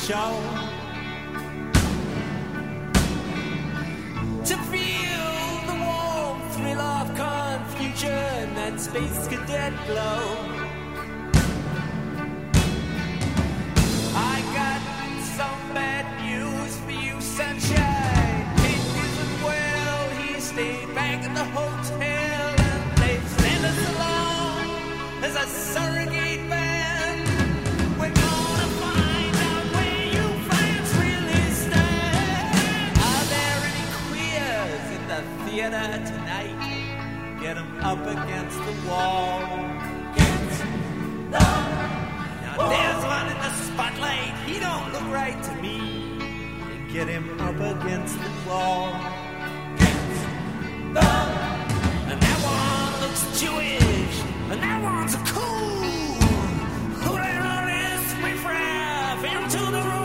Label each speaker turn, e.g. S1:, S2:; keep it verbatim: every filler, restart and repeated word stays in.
S1: show. To feel the warm thrill of confusion and space cadet glow. I got some bad news for you, sunshine. It isn't well. He stayed back in the hotel and they sent us along as a surrogate band. We're gonna find out where you fans really stand. Are there any queers in the theater tonight? Get 'em up against the wall. Against the Now wall. There's one in the spotlight. He don't look right to me. Get him up against the wall. Against the And that one looks Jewish. And that one's a cool. Who the hell is riff raff into the room?